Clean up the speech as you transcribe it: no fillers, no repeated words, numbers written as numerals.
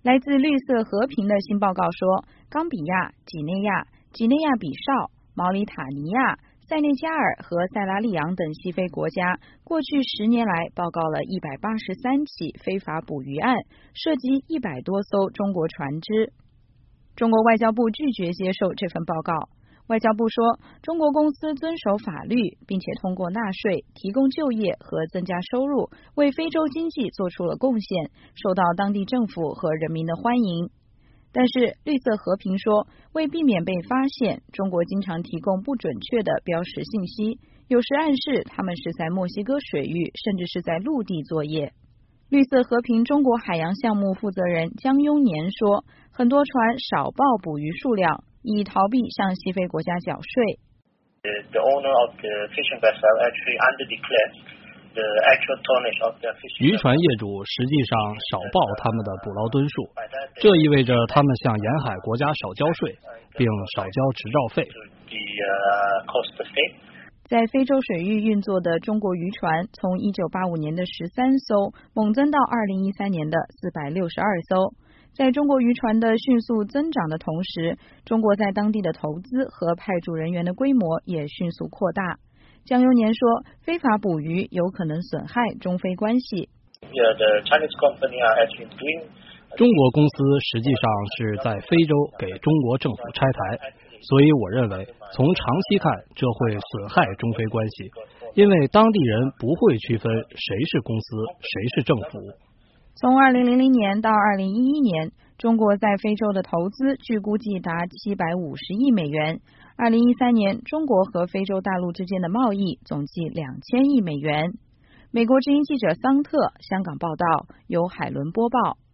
来自绿色和平的新报告说，冈比亚、几内亚、几内亚比绍、毛里塔尼亚、塞内加尔和塞拉利昂等西非国家过去10年来报告了183起非法捕鱼案，涉及100多艘中国船只。中国外交部拒绝接受这份报告。外交部说，中国公司遵守法律，并且通过纳税、提供就业和增加收入，为非洲经济做出了贡献，受到当地政府和人民的欢迎。但是绿色和平说，为避免被发现，中国经常提供不准确的标识信息，有时暗示他们是在墨西哥水域，甚至是在陆地作业。绿色和平中国海洋项目负责人江庸年说，很多船少报捕鱼数量，以逃避向西非国家缴税。 The owner of the fishing vessel actually underdeclared the actual tonnage of the fishing. 渔船业主实际上少报他们的捕捞吨数，这意味着他们向沿海国家少交税，并少交执照费。 在非洲水域运作的中国渔船，从1985年的13艘猛增到2013年的462艘。在中国渔船的迅速增长的同时，中国在当地的投资和派驻人员的规模也迅速扩大。江庸年说，非法捕鱼有可能损害中非关系。 中国公司实际上是在非洲给中国政府拆台，所以我认为从长期看，这会损害中非关系，因为当地人不会区分谁是公司，谁是政府。 从2000年到2011年，中国在非洲的投资据估计达750亿美元。2013年，中国和非洲大陆之间的贸易总计2000亿美元。美国之音记者桑特，香港报道，由海伦播报。